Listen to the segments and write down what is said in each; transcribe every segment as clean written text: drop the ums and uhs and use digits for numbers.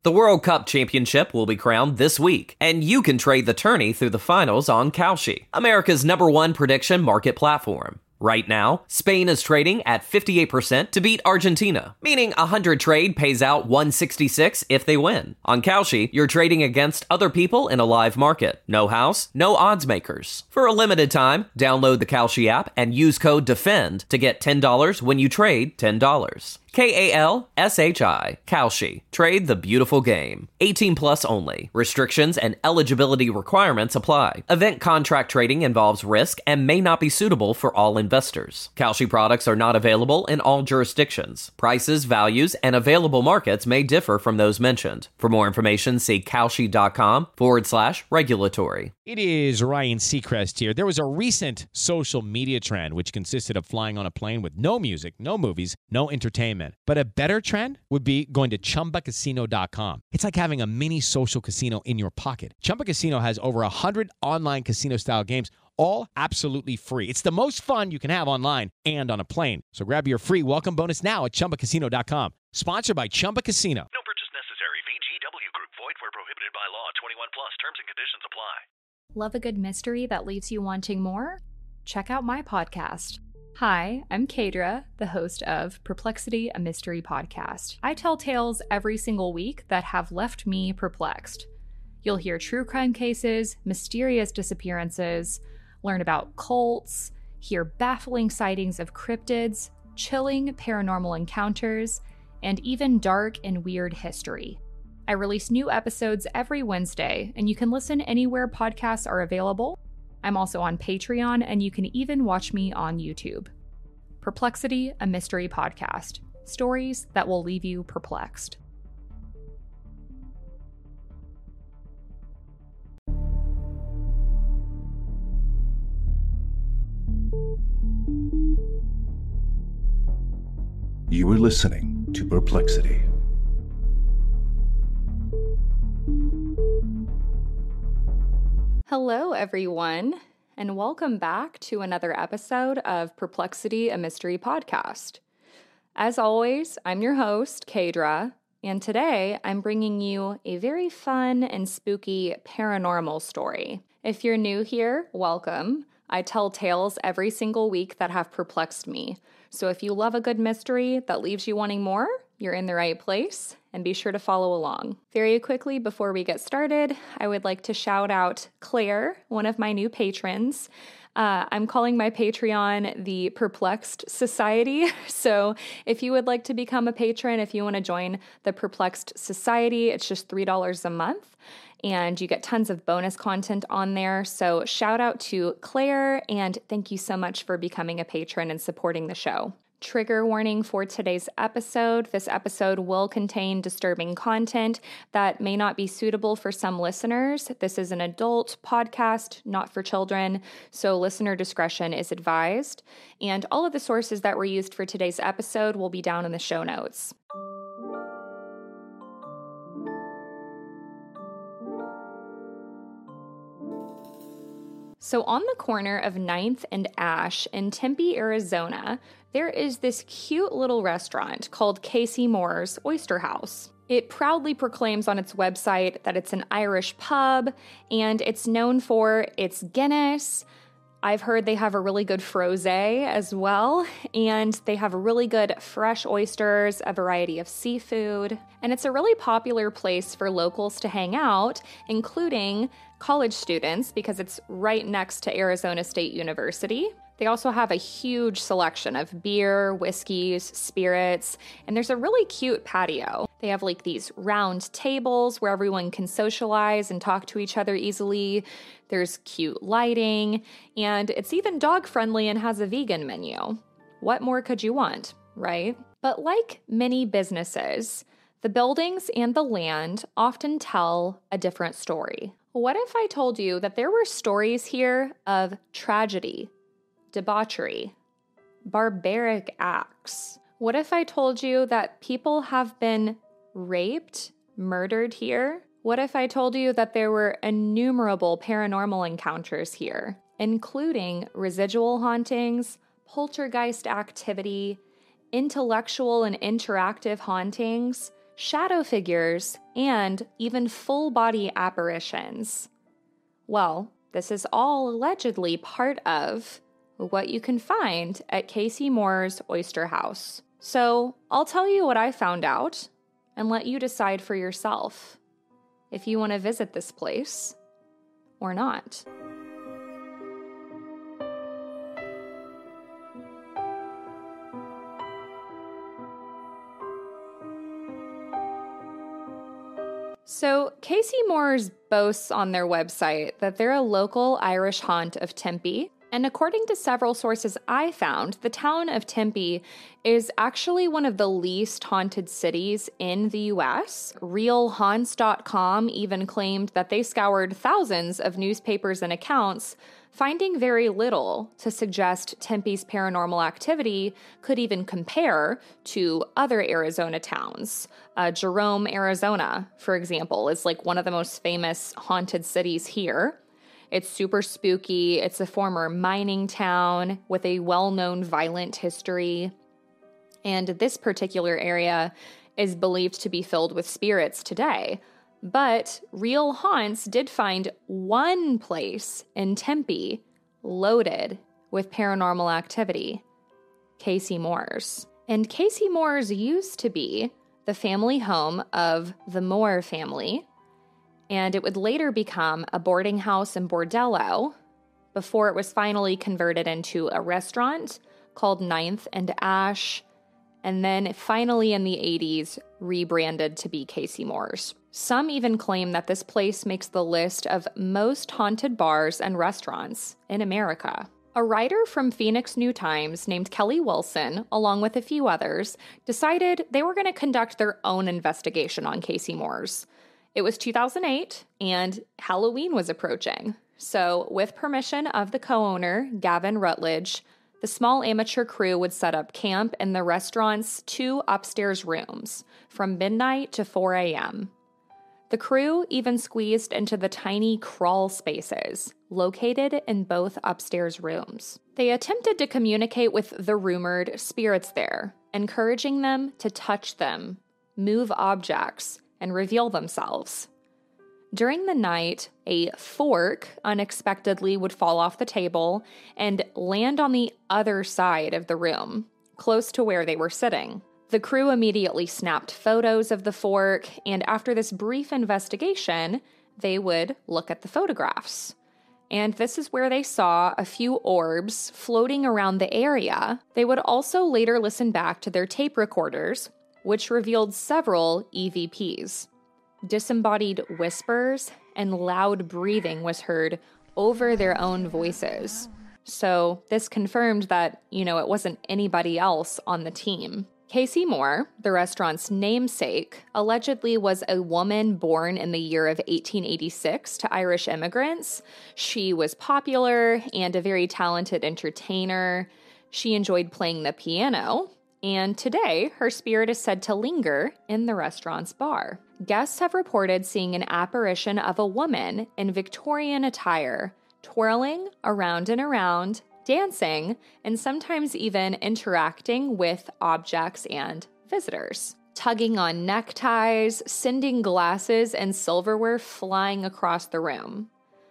The World Cup Championship will be crowned this week, and you can trade the tourney through the finals on Kalshi, America's #1 prediction market platform. Right now, Spain is trading at 58% to beat Argentina, meaning a 100 trade pays out 166 if they win. On Kalshi, you're trading against other people in a live market. No house, no odds makers. For a limited time, download the Kalshi app and use code DEFEND to get $10 when you trade $10. Kalshi. Kalshi. Trade the beautiful game. 18 plus only. Restrictions and eligibility requirements apply. Event contract trading involves risk and may not be suitable for all investors. Kalshi products are not available in all jurisdictions. Prices, values, and available markets may differ from those mentioned. For more information, see kalshi.com/regulatory. It is Ryan Seacrest here. There was a recent social media trend which consisted of flying on a plane with no music, no movies, no entertainment. But a better trend would be going to ChumbaCasino.com. It's like having a mini social casino in your pocket. Chumba Casino has over 100 online casino-style games, all absolutely free. It's the most fun you can have online and on a plane. So grab your free welcome bonus now at ChumbaCasino.com. Sponsored by Chumba Casino. No purchase necessary. VGW Group. Void where prohibited by law. 21 plus. Terms and conditions apply. Love a good mystery that leaves you wanting more? Check out my podcast. Hi, I'm Kadra, the host of Perplexity, a Mystery Podcast. I tell tales every single week that have left me perplexed. You'll hear true crime cases, mysterious disappearances, learn about cults, hear baffling sightings of cryptids, chilling paranormal encounters, and even dark and weird history. I release new episodes every Wednesday, and you can listen anywhere podcasts are available. I'm also on Patreon, and you can even watch me on YouTube. Perplexity, a Mystery Podcast. Stories that will leave you perplexed. You are listening to Perplexity. Hello, everyone, and welcome back to another episode of Perplexity, a Mystery Podcast. As always, I'm your host, Kadra, and today I'm bringing you a very fun and spooky paranormal story. If you're new here, welcome. I tell tales every single week that have perplexed me. So if you love a good mystery that leaves you wanting more, you're in the right place, and be sure to follow along. Very quickly, before we get started, I would like to shout out Claire, one of my new patrons. I'm calling my Patreon the Perplexed Society. So if you would like to become a patron, if you want to join the Perplexed Society, it's just $3 a month. And you get tons of bonus content on there. So shout out to Claire, and thank you so much for becoming a patron and supporting the show. Trigger warning for today's episode. This episode will contain disturbing content that may not be suitable for some listeners. This is an adult podcast, not for children, so listener discretion is advised. And all of the sources that were used for today's episode will be down in the show notes. So on the corner of 9th and Ash in Tempe, Arizona, there is this cute little restaurant called Casey Moore's Oyster House. It proudly proclaims on its website that it's an Irish pub, and it's known for its Guinness. I've heard they have a really good frosé as well, and they have really good fresh oysters, a variety of seafood, and it's a really popular place for locals to hang out, including college students, because it's right next to Arizona State University. They also have a huge selection of beer, whiskeys, spirits, and there's a really cute patio. They have like these round tables where everyone can socialize and talk to each other easily. There's cute lighting, and it's even dog-friendly and has a vegan menu. What more could you want, right? But like many businesses, the buildings and the land often tell a different story. What if I told you that there were stories here of tragedy, debauchery, barbaric acts? What if I told you that people have been raped, murdered here? What if I told you that there were innumerable paranormal encounters here, including residual hauntings, poltergeist activity, intellectual and interactive hauntings, shadow figures, and even full-body apparitions. Well, this is all allegedly part of what you can find at Casey Moore's Oyster House. So I'll tell you what I found out and let you decide for yourself if you want to visit this place or not. So, Casey Moore's boasts on their website that they're a local Irish haunt of Tempe, and according to several sources I found, the town of Tempe is actually one of the least haunted cities in the US. RealHaunts.com even claimed that they scoured thousands of newspapers and accounts, finding very little to suggest Tempe's paranormal activity could even compare to other Arizona towns. Jerome, Arizona, for example, is like one of the most famous haunted cities here. It's super spooky. It's a former mining town with a well-known violent history. And this particular area is believed to be filled with spirits today. But Real Haunts did find one place in Tempe loaded with paranormal activity, Casey Moore's. And Casey Moore's used to be the family home of the Moore family, and it would later become a boarding house and bordello before it was finally converted into a restaurant called Ninth and Ash, and then finally in the 80s rebranded to be Casey Moore's. Some even claim that this place makes the list of most haunted bars and restaurants in America. A writer from Phoenix New Times named Kelly Wilson, along with a few others, decided they were going to conduct their own investigation on Casey Moore's. It was 2008, and Halloween was approaching. So, with permission of the co-owner, Gavin Rutledge, the small amateur crew would set up camp in the restaurant's 2 upstairs rooms from midnight to 4 a.m. The crew even squeezed into the tiny crawl spaces located in both upstairs rooms. They attempted to communicate with the rumored spirits there, encouraging them to touch them, move objects, and reveal themselves. During the night, a fork unexpectedly would fall off the table and land on the other side of the room, close to where they were sitting. The crew immediately snapped photos of the fork, and after this brief investigation, they would look at the photographs. And this is where they saw a few orbs floating around the area. They would also later listen back to their tape recorders, which revealed several EVPs. Disembodied whispers and loud breathing was heard over their own voices. So this confirmed that, it wasn't anybody else on the team. Casey Moore, the restaurant's namesake, allegedly was a woman born in the year of 1886 to Irish immigrants. She was popular and a very talented entertainer. She enjoyed playing the piano, and today her spirit is said to linger in the restaurant's bar. Guests have reported seeing an apparition of a woman in Victorian attire, twirling around and around, dancing, and sometimes even interacting with objects and visitors. Tugging on neckties, sending glasses and silverware flying across the room.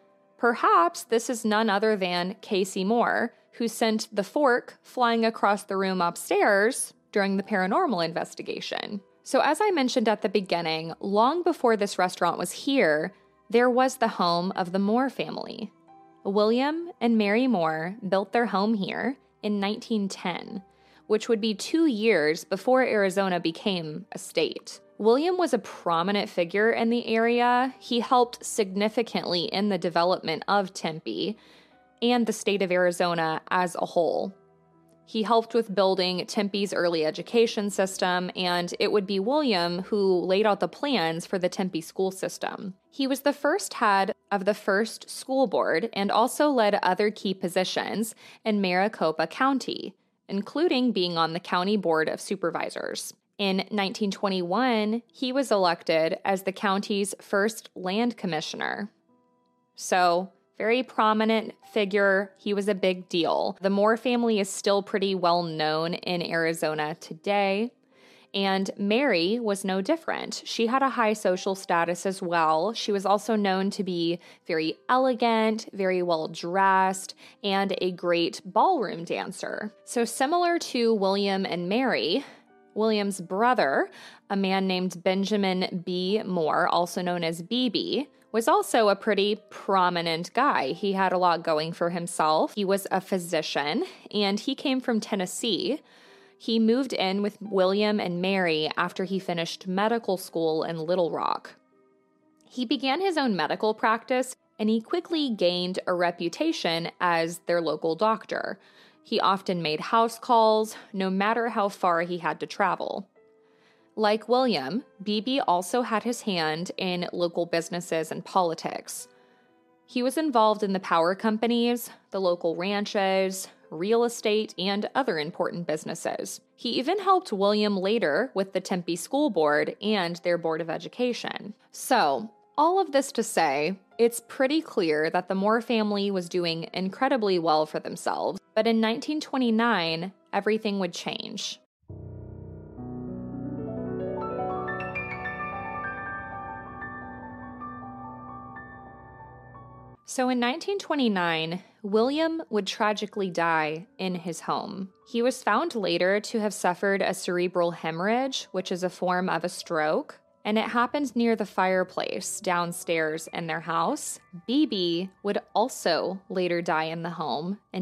Perhaps this is none other than Casey Moore, who sent the fork flying across the room upstairs during the paranormal investigation. So as I mentioned at the beginning, long before this restaurant was here, there was the home of the Moore family. William and Mary Moore built their home here in 1910, which would be 2 years before Arizona became a state. William was a prominent figure in the area. He helped significantly in the development of Tempe and the state of Arizona as a whole. He helped with building Tempe's early education system, and it would be William who laid out the plans for the Tempe school system. He was the first head of the first school board and also led other key positions in Maricopa County, including being on the county board of supervisors. In 1921, he was elected as the county's first land commissioner. So, very prominent figure. He was a big deal. The Moore family is still pretty well known in Arizona today. And Mary was no different. She had a high social status as well. She was also known to be very elegant, very well dressed, and a great ballroom dancer. So similar to William and Mary, William's brother, a man named Benjamin B. Moore, also known as BB, was also a pretty prominent guy. He had a lot going for himself. He was a physician, and he came from Tennessee. He moved in with William and Mary after he finished medical school in Little Rock. He began his own medical practice, and he quickly gained a reputation as their local doctor. He often made house calls, no matter how far he had to travel. Like William, BB also had his hand in local businesses and politics. He was involved in the power companies, the local ranches, real estate, and other important businesses. He even helped William later with the Tempe School Board and their Board of Education. So, all of this to say, it's pretty clear that the Moore family was doing incredibly well for themselves, but in 1929, everything would change. So in 1929, William would tragically die in his home. He was found later to have suffered a cerebral hemorrhage, which is a form of a stroke, and it happened near the fireplace downstairs in their house. BB would also later die in the home in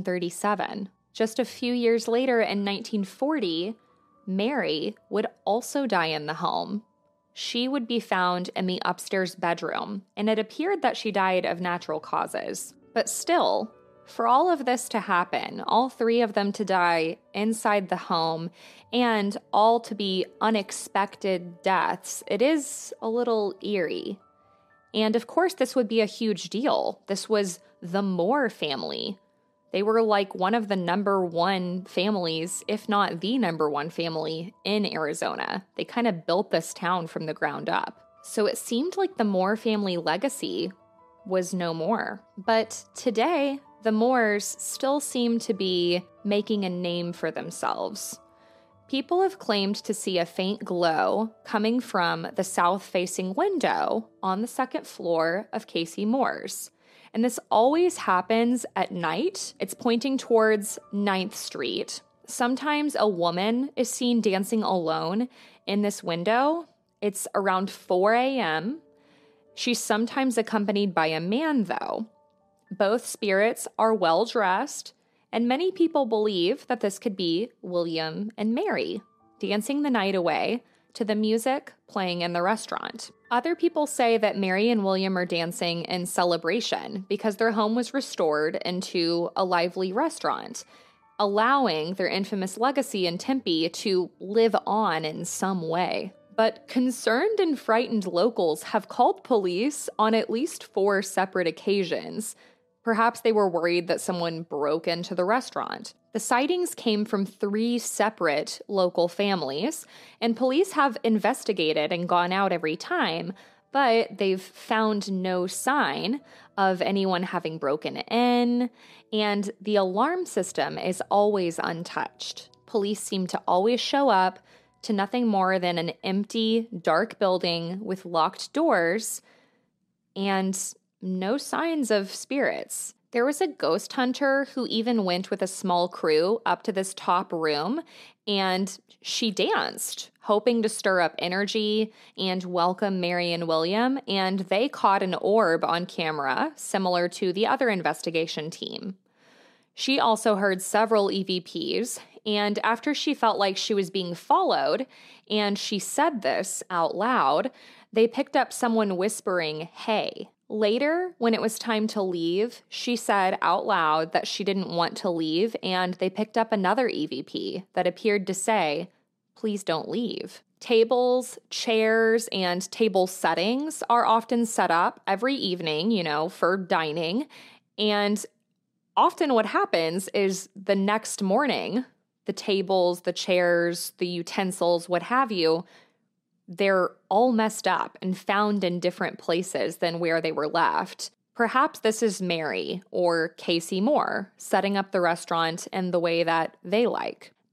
1937. Just a few years later, in 1940, Mary would also die in the home. She would be found in the upstairs bedroom, and it appeared that she died of natural causes. But still, for all of this to happen, all three of them to die inside the home, and all to be unexpected deaths, it is a little eerie. And of course, this would be a huge deal. This was the Moore family. They were like one of the number one families, if not the number one family in Arizona. They kind of built this town from the ground up. So it seemed like the Moore family legacy was no more. But today, the Moores still seem to be making a name for themselves. People have claimed to see a faint glow coming from the south-facing window on the second floor of Casey Moore's. And this always happens at night. It's pointing towards 9th Street. Sometimes a woman is seen dancing alone in this window. It's around 4 a.m. She's sometimes accompanied by a man, though. Both spirits are well-dressed, and many people believe that this could be William and Mary dancing the night away to the music playing in the restaurant. Other people say that Mary and William are dancing in celebration because their home was restored into a lively restaurant, allowing their infamous legacy in Tempe to live on in some way. But concerned and frightened locals have called police on at least 4 separate occasions. Perhaps they were worried that someone broke into the restaurant. The sightings came from 3 separate local families, and police have investigated and gone out every time, but they've found no sign of anyone having broken in, and the alarm system is always untouched. Police seem to always show up to nothing more than an empty, dark building with locked doors and no signs of spirits. There was a ghost hunter who even went with a small crew up to this top room, and she danced, hoping to stir up energy and welcome Mary and William, and they caught an orb on camera, similar to the other investigation team. She also heard several EVPs, and after she felt like she was being followed, and she said this out loud, they picked up someone whispering, "Hey." Later, when it was time to leave, she said out loud that she didn't want to leave, and they picked up another EVP that appeared to say, "Please don't leave." Tables, chairs, and table settings are often set up every evening, for dining. And often what happens is the next morning, the tables, the chairs, the utensils, what have you, they're all messed up and found in different places than where they were left. Perhaps this is Mary or Casey Moore setting up the restaurant in the way that they like.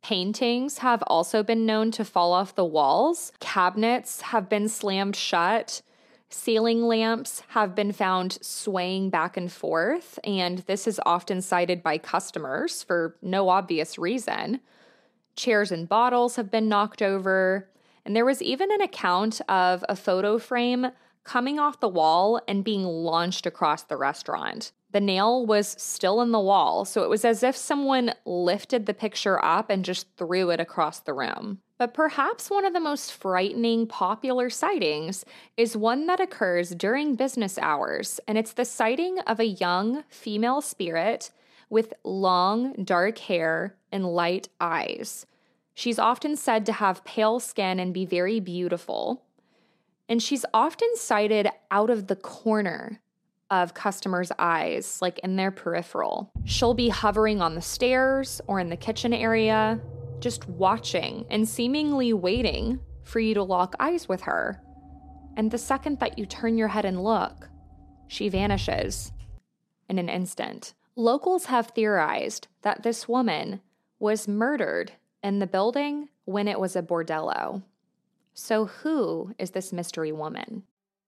Paintings have also been known to fall off the walls. Cabinets have been slammed shut. Ceiling lamps have been found swaying back and forth, and this is often cited by customers for no obvious reason. Chairs and bottles have been knocked over, and there was even an account of a photo frame coming off the wall and being launched across the restaurant. The nail was still in the wall, so it was as if someone lifted the picture up and just threw it across the room. But perhaps one of the most frightening popular sightings is one that occurs during business hours, and it's the sighting of a young female spirit with long, dark hair and light eyes. She's often said to have pale skin and be very beautiful, and she's often sighted out of the corner of customers' eyes, like in their peripheral. She'll be hovering on the stairs or in the kitchen area, just watching and seemingly waiting for you to lock eyes with her. And the second that you turn your head and look, she vanishes in an instant. Locals have theorized that this woman was murdered in the building when it was a bordello. So who is this mystery woman?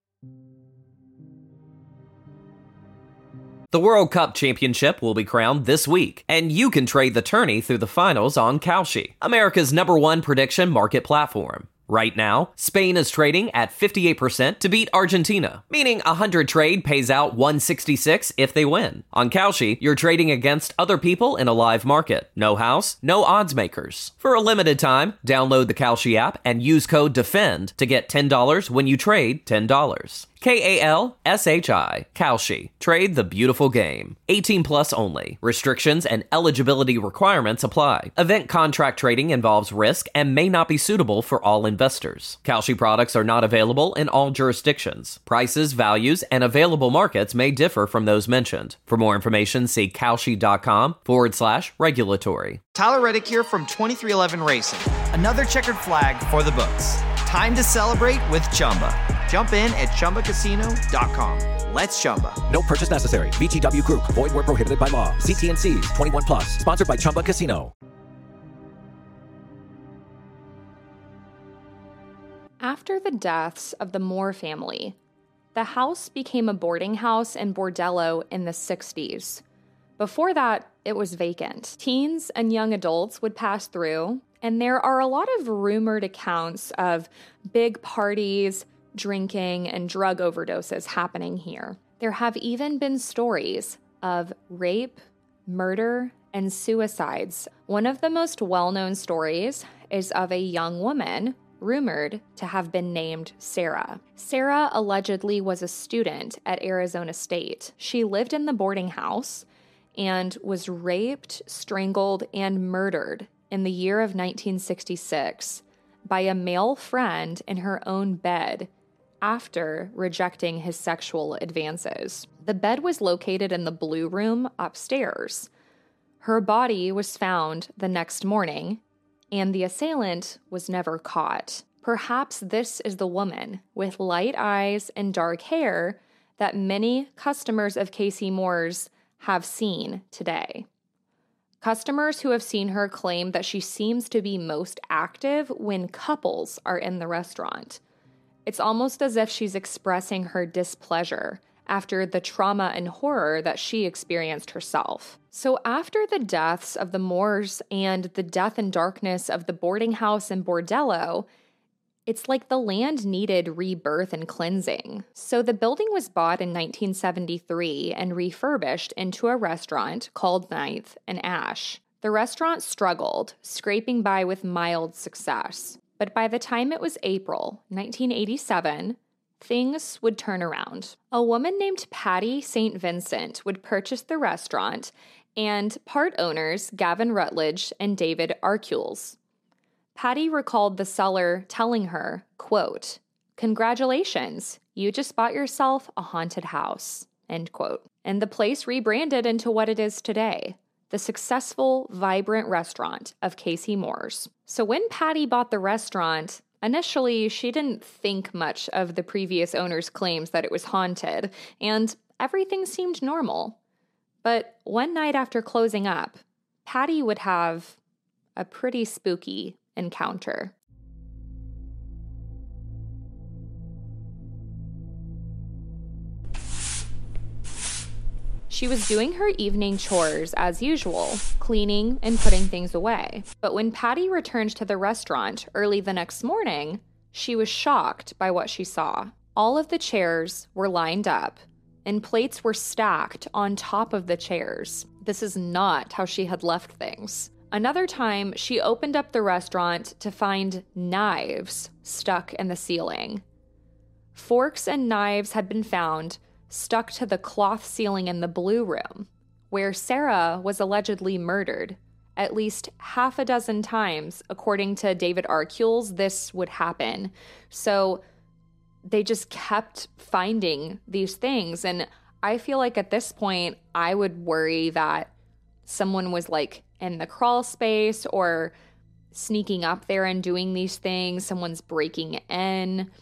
The World Cup Championship will be crowned this week, and you can trade the tourney through the finals on Kalshi, America's #1 prediction market platform. Right now, Spain is trading at 58% to beat Argentina, meaning 100 trade pays out 166 if they win. On Kalshi, you're trading against other people in a live market. No house, no odds makers. For a limited time, download the Kalshi app and use code DEFEND to get $10 when you trade $10. Kalshi. Kalshi. Trade the beautiful game. 18 plus only. Restrictions and eligibility requirements apply. Event contract trading involves risk and may not be suitable for all investors. Kalshi products are not available in all jurisdictions. Prices, values, and available markets may differ from those mentioned. For more information, see Kalshi.com/regulatory. Tyler Reddick here from 2311 Racing. Another checkered flag for the books. Time to celebrate with Chumba. Jump in at ChumbaCasino.com. Let's Chumba. No purchase necessary. VGW Group. Void where prohibited by law. See T&Cs. 21 plus. Sponsored by Chumba Casino. After the deaths of the Moore family, the house became a boarding house and bordello in the 60s. Before that, it was vacant. Teens and young adults would pass through, and there are a lot of rumored accounts of big parties, drinking, and drug overdoses happening here. There have even been stories of rape, murder, and suicides. One of the most well-known stories is of a young woman rumored to have been named Sarah. Sarah allegedly was a student at Arizona State. She lived in the boarding house and was raped, strangled, and murdered in the year of 1966 by a male friend in her own bed after rejecting his sexual advances. The bed was located in the blue room upstairs. Her body was found the next morning, and the assailant was never caught. Perhaps this is the woman with light eyes and dark hair that many customers of Casey Moore's have seen today. Customers who have seen her claim that she seems to be most active when couples are in the restaurant. It's almost as if she's expressing her displeasure after the trauma and horror that she experienced herself. So after the deaths of the Moores and the death and darkness of the boarding house and bordello, it's like the land needed rebirth and cleansing. So the building was bought in 1973 and refurbished into a restaurant called Ninth and Ash. The restaurant struggled, scraping by with mild success. But by the time it was April 1987, things would turn around. A woman named Patty St. Vincent would purchase the restaurant, and part owners Gavin Rutledge and David Arkules. Patty recalled the seller telling her, quote, "Congratulations, you just bought yourself a haunted house," end quote. And the place rebranded into what it is today, the successful, vibrant restaurant of Casey Moore's. So when Patty bought the restaurant, initially she didn't think much of the previous owner's claims that it was haunted, and everything seemed normal. But one night after closing up, Patty would have a pretty spooky encounter. She was doing her evening chores as usual, cleaning and putting things away. But when Patty returned to the restaurant early the next morning, she was shocked by what she saw. All of the chairs were lined up, and plates were stacked on top of the chairs. This is not how she had left things. Another time, she opened up the restaurant to find knives stuck in the ceiling. Forks and knives had been found stuck to the cloth ceiling in the Blue Room, where Sarah was allegedly murdered. At least half a dozen times, according to David Arkules, this would happen. So they just kept finding these things. And I feel like at this point, I would worry that someone was like in the crawl space or sneaking up there and doing these things. Someone's breaking in.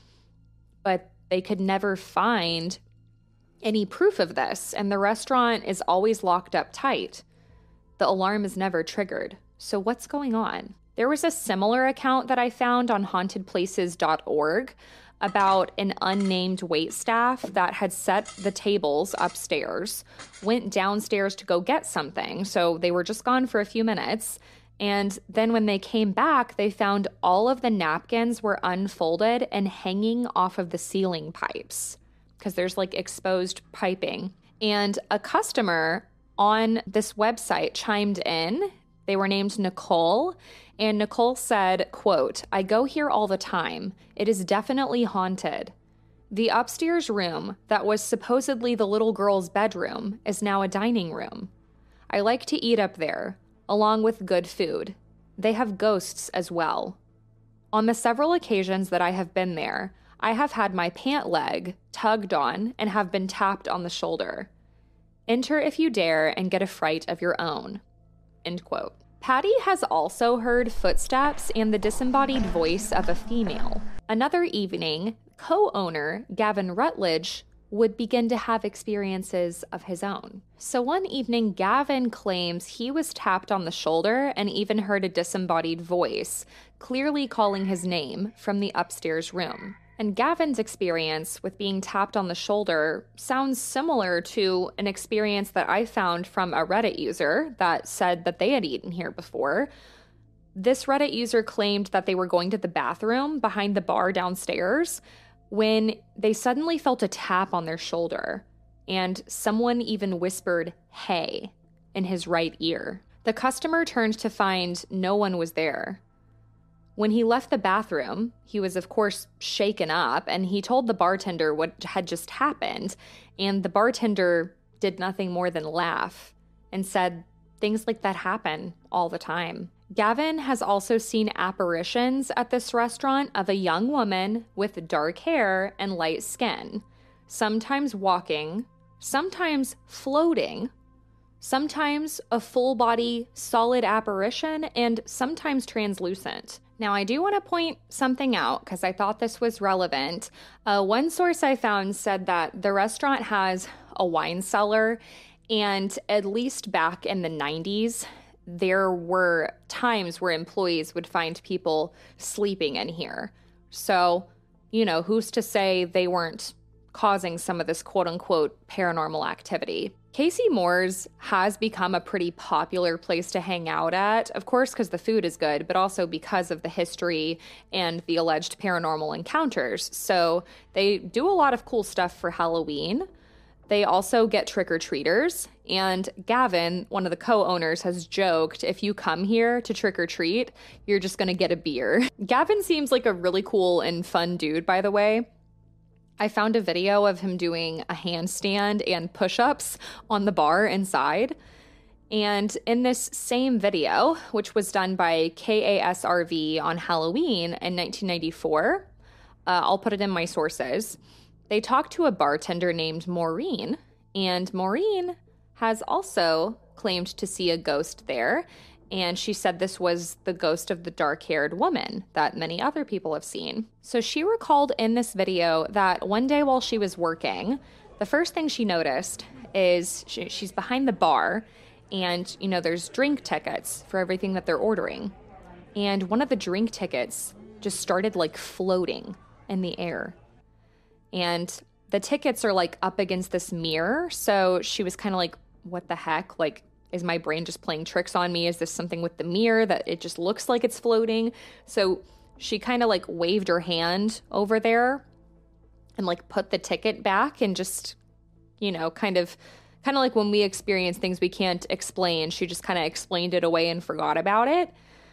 But they could never find any proof of this, and the restaurant is always locked up tight. The alarm is never triggered. So what's going on? There was a similar account that I found on hauntedplaces.org about an unnamed waitstaff that had set the tables upstairs, went downstairs to go get something. So they were just gone for a few minutes. And then when they came back, they found all of the napkins were unfolded and hanging off of the ceiling pipes, because there's like exposed piping. And a customer on this website chimed in. They were named Nicole. And Nicole said, quote, "I go here all the time. It is definitely haunted. The upstairs room that was supposedly the little girl's bedroom is now a dining room. I like to eat up there, along with good food. They have ghosts as well. On the several occasions that I have been there, I have had my pant leg tugged on and have been tapped on the shoulder. Enter if you dare and get a fright of your own." End quote. Patty has also heard footsteps and the disembodied voice of a female. Another evening, co-owner Gavin Rutledge would begin to have experiences of his own. So one evening, Gavin claims he was tapped on the shoulder and even heard a disembodied voice, clearly calling his name from the upstairs room. And Gavin's experience with being tapped on the shoulder sounds similar to an experience that I found from a Reddit user that said that they had eaten here before. This Reddit user claimed that they were going to the bathroom behind the bar downstairs when they suddenly felt a tap on their shoulder, and someone even whispered, "Hey," in his right ear. The customer turned to find no one was there. When he left the bathroom, he was, of course, shaken up, and he told the bartender what had just happened, and the bartender did nothing more than laugh and said things like that happen all the time. Gavin has also seen apparitions at this restaurant of a young woman with dark hair and light skin, sometimes walking, sometimes floating, sometimes a full-body solid apparition, and sometimes translucent. Now, I do want to point something out because I thought this was relevant. One source I found said that the restaurant has a wine cellar, and at least back in the 90s, there were times where employees would find people sleeping in here. So, you know, who's to say they weren't causing some of this quote-unquote paranormal activity? Casey Moore's has become a pretty popular place to hang out at, of course, because the food is good, but also because of the history and the alleged paranormal encounters. So they do a lot of cool stuff for Halloween. They also get trick-or-treaters, and Gavin, one of the co-owners, has joked, if you come here to trick-or-treat, you're just going to get a beer. Gavin seems like a really cool and fun dude, by the way. I found a video of him doing a handstand and push-ups on the bar inside. And in this same video, which was done by KASRV on Halloween in 1994, I'll put it in my sources, they talked to a bartender named Maureen, and Maureen has also claimed to see a ghost there. And she said this was the ghost of the dark-haired woman that many other people have seen. So she recalled in this video that one day while she was working, the first thing she noticed is she's behind the bar, and, you know, there's drink tickets for everything that they're ordering. and one of the drink tickets just started like floating in the air. And the tickets are like up against this mirror. So she was kind of like, what the heck? Like, is my brain just playing tricks on me? Is this something with the mirror that it just looks like it's floating? So she kind of like waved her hand over there and like put the ticket back and just, you know, kind of like when we experience things we can't explain. She just kind of explained it away and forgot about it.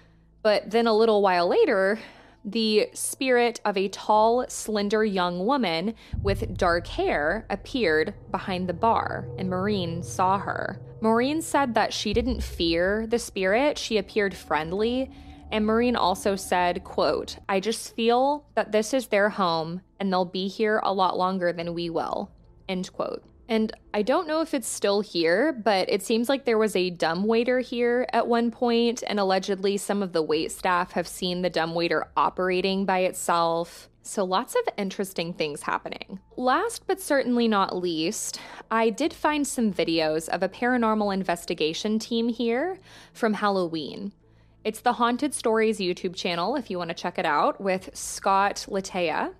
But then a little while later, the spirit of a tall, slender young woman with dark hair appeared behind the bar, and Maureen saw her. Maureen said that she didn't fear the spirit. She appeared friendly. And Maureen also said, quote, "I just feel that this is their home and they'll be here a lot longer than we will," end quote. And I don't know if it's still here, but it seems like there was a dumbwaiter here at one point, and allegedly some of the wait staff have seen the dumbwaiter operating by itself. So lots of interesting things happening. Last but certainly not least, I did find some videos of a paranormal investigation team here from Halloween. It's the Haunted Stories YouTube channel, if you want to check it out, with Scott Latea.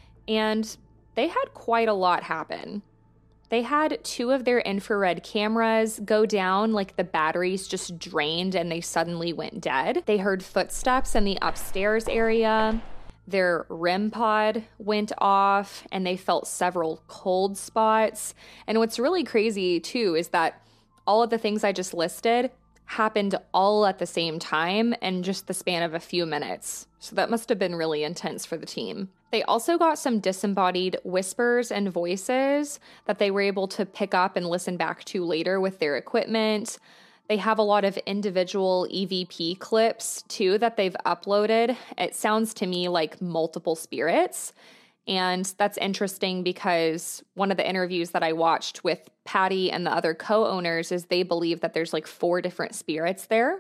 And they had quite a lot happen. They had 2 of their infrared cameras go down, like the batteries just drained and they suddenly went dead. They heard footsteps in the upstairs area. Their REM pod went off and they felt several cold spots. And what's really crazy too is that all of the things I just listed happened all at the same time in just the span of a few minutes. So that must have been really intense for the team. They also got some disembodied whispers and voices that they were able to pick up and listen back to later with their equipment. They have a lot of individual EVP clips too that they've uploaded. It sounds to me like multiple spirits. And that's interesting because one of the interviews that I watched with Patty and the other co-owners is they believe that there's like 4 different spirits there.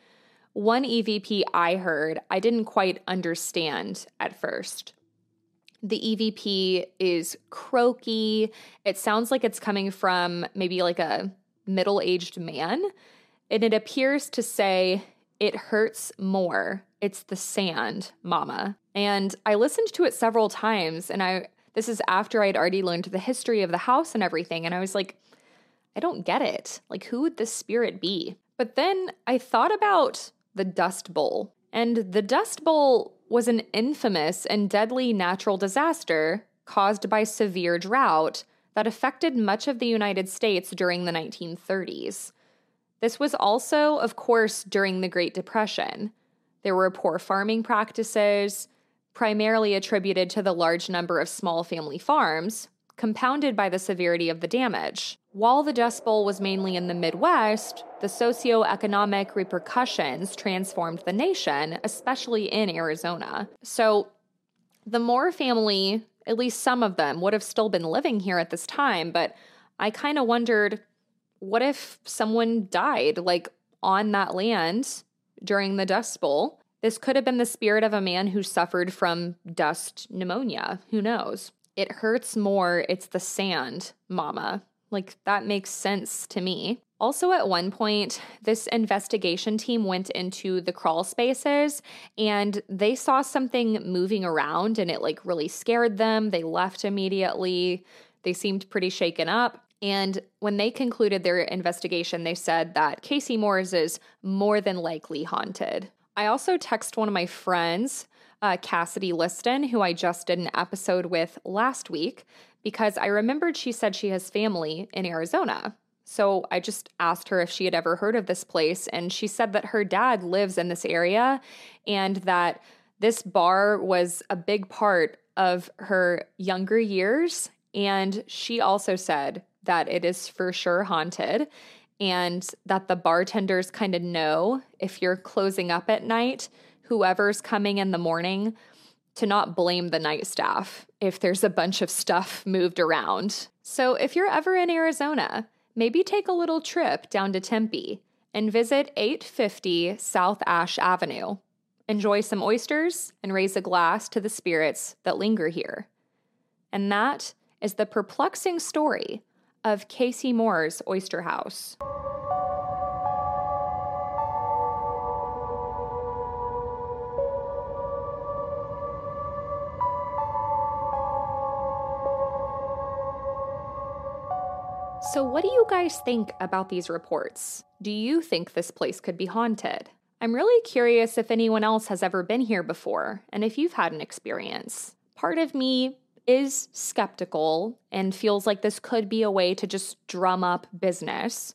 One EVP I heard, I didn't quite understand at first. The EVP is croaky. It sounds like it's coming from maybe like a middle-aged man. And it appears to say, "It hurts more. It's the sand, mama." And I listened to it several times, and this is after I'd already learned the history of the house and everything, and I was like, I don't get it. Like, who would this spirit be? But then I thought about the Dust Bowl, and the Dust Bowl was an infamous and deadly natural disaster caused by severe drought that affected much of the United States during the 1930s. This was also, of course, during the Great Depression. There were poor farming practices, primarily attributed to the large number of small family farms, compounded by the severity of the damage. While the Dust Bowl was mainly in the Midwest, the socioeconomic repercussions transformed the nation, especially in Arizona. So the Moore family, at least some of them, would have still been living here at this time, but I kind of wondered, what if someone died, like, on that land during the Dust Bowl? This could have been the spirit of a man who suffered from dust pneumonia. Who knows? It hurts more. It's the sand, mama. Like, that makes sense to me. Also, at one point, this investigation team went into the crawl spaces and they saw something moving around and it like really scared them. They left immediately. They seemed pretty shaken up. And when they concluded their investigation, they said that Casey Moore's is more than likely haunted. I also texted one of my friends, Cassidy Liston, who I just did an episode with last week, because I remembered she said she has family in Arizona. So I just asked her if she had ever heard of this place, and she said that her dad lives in this area and that this bar was a big part of her younger years. And she also said that it is for sure haunted and that the bartenders kind of know if you're closing up at night, whoever's coming in the morning, to not blame the night staff if there's a bunch of stuff moved around. So if you're ever in Arizona, maybe take a little trip down to Tempe and visit 850 South Ash Avenue. Enjoy some oysters and raise a glass to the spirits that linger here. And that is the perplexing story of Casey Moore's Oyster House. So what do you guys think about these reports? Do you think this place could be haunted? I'm really curious if anyone else has ever been here before, and if you've had an experience. Part of me is skeptical and feels like this could be a way to just drum up business.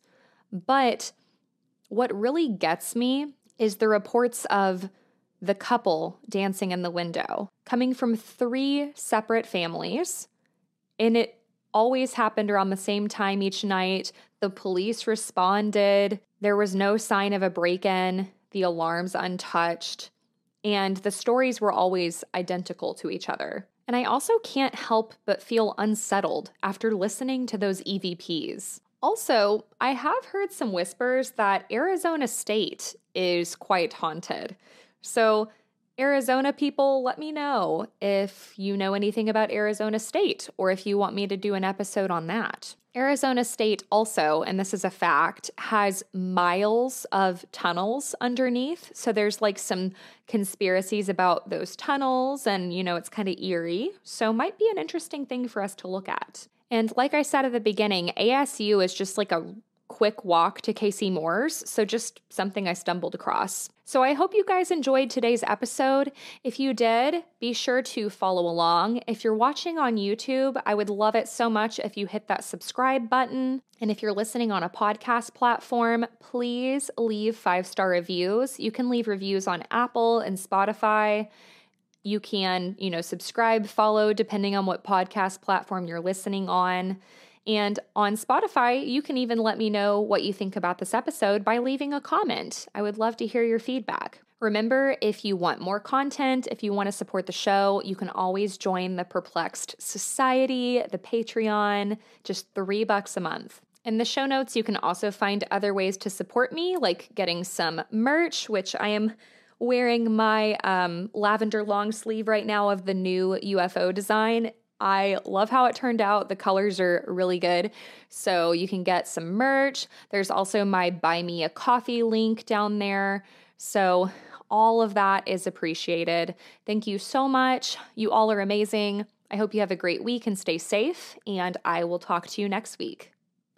But what really gets me is the reports of the couple dancing in the window, coming from 3 separate families, and it always happened around the same time each night. The police responded. There was no sign of a break-in. The alarms untouched. And the stories were always identical to each other. And I also can't help but feel unsettled after listening to those EVPs. Also, I have heard some whispers that Arizona State is quite haunted. So, Arizona people, let me know if you know anything about Arizona State or if you want me to do an episode on that. Arizona State also, and this is a fact, has miles of tunnels underneath. So there's like some conspiracies about those tunnels and, it's kind of eerie. So might be an interesting thing for us to look at. And like I said at the beginning, ASU is just like a quick walk to KC Moore's, so just something I stumbled across. So I hope you guys enjoyed today's episode. If you did, be sure to follow along. If you're watching on YouTube, I would love it so much if you hit that subscribe button. And if you're listening on a podcast platform, please leave 5-star reviews. You can leave reviews on Apple and Spotify. You can, subscribe, follow, depending on what podcast platform you're listening on. And on Spotify, you can even let me know what you think about this episode by leaving a comment. I would love to hear your feedback. Remember, if you want more content, if you want to support the show, you can always join the Perplexed Society, the Patreon, just $3 a month. In the show notes, you can also find other ways to support me, like getting some merch, which I am wearing my lavender long sleeve right now of the new UFO design. I love how it turned out. The colors are really good. So you can get some merch. There's also my Buy Me a Coffee link down there. So all of that is appreciated. Thank you so much. You all are amazing. I hope you have a great week and stay safe. And I will talk to you next week.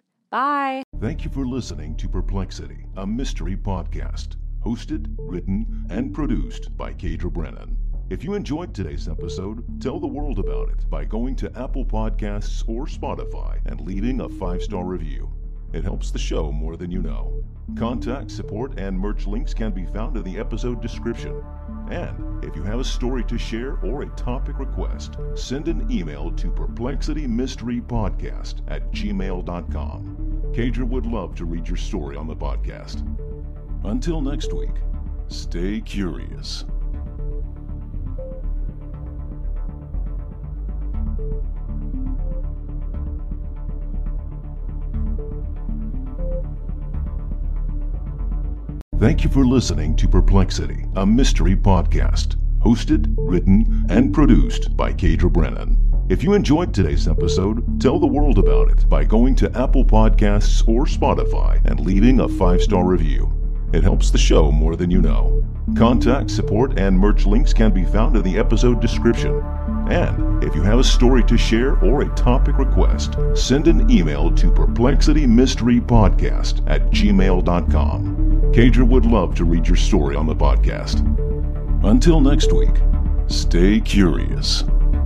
Bye. Thank you for listening to Perplexity, a mystery podcast. Hosted, written, and produced by Kadra Brennan. If you enjoyed today's episode, tell the world about it by going to Apple Podcasts or Spotify and leaving a 5-star review. It helps the show more than you know. Contact, support, and merch links can be found in the episode description. And if you have a story to share or a topic request, send an email to perplexitymysterypodcast@gmail.com. Kadra would love to read your story on the podcast. Until next week, stay curious. Thank you for listening to Perplexity, a mystery podcast. Hosted, written, and produced by Kadra Brennan. If you enjoyed today's episode, tell the world about it by going to Apple Podcasts or Spotify and leaving a 5-star review. It helps the show more than you know. Contact, support, and merch links can be found in the episode description. And if you have a story to share or a topic request, send an email to perplexitymysterypodcast@gmail.com. Kadra would love to read your story on the podcast. Until next week, stay curious.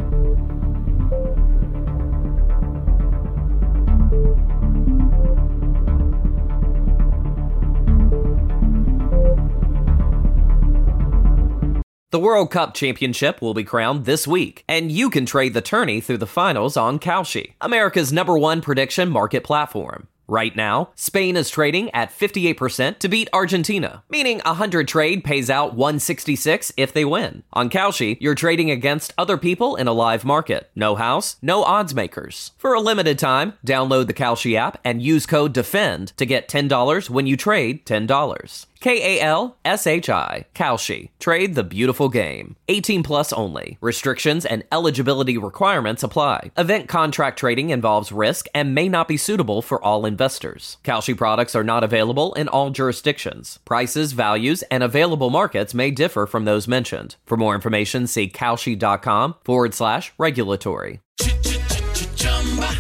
The World Cup Championship will be crowned this week, and you can trade the tourney through the finals on Kalshi, America's #1 prediction market platform. Right now, Spain is trading at 58% to beat Argentina, meaning 100 trade pays out 166 if they win. On Kalshi, you're trading against other people in a live market. No house, no odds makers. For a limited time, download the Kalshi app and use code DEFEND to get $10 when you trade $10. Kalshi, Kalshi. Trade the beautiful game. 18 plus only. Restrictions and eligibility requirements apply. Event contract trading involves risk and may not be suitable for all investors. Kalshi products are not available in all jurisdictions. Prices, values, and available markets may differ from those mentioned. For more information, see kalshi.com/regulatory.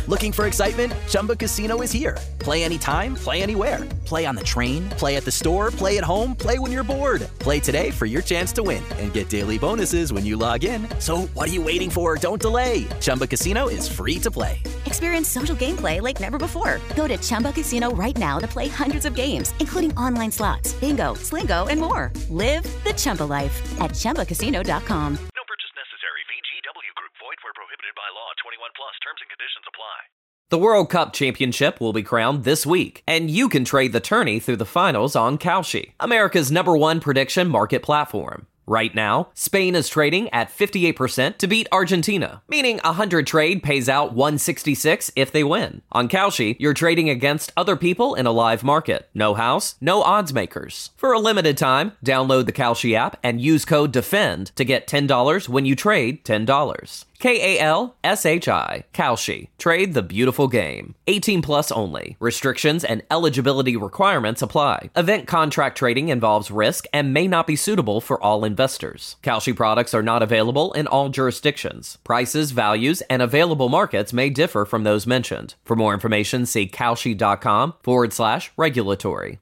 Looking for excitement? Chumba Casino is here. Play anytime, play anywhere. Play on the train, play at the store, play at home, play when you're bored. Play today for your chance to win and get daily bonuses when you log in. So what are you waiting for? Don't delay. Chumba Casino is free to play. Experience social gameplay like never before. Go to Chumba Casino right now to play hundreds of games, including online slots, bingo, Slingo, and more. Live the Chumba life at ChumbaCasino.com. No purchase necessary. VGW Group. Void where prohibited by law. 21 plus. Terms and conditions apply. The World Cup Championship will be crowned this week, and you can trade the tourney through the finals on Kalshi, America's #1 prediction market platform. Right now, Spain is trading at 58% to beat Argentina, meaning 100 trade pays out 166 if they win. On Kalshi, you're trading against other people in a live market. No house, no odds makers. For a limited time, download the Kalshi app and use code DEFEND to get $10 when you trade $10. Kalshi. Kalshi. Trade the beautiful game. 18 plus only. Restrictions and eligibility requirements apply. Event contract trading involves risk and may not be suitable for all investors. Kalshi products are not available in all jurisdictions. Prices, values, and available markets may differ from those mentioned. For more information, see Kalshi.com/regulatory.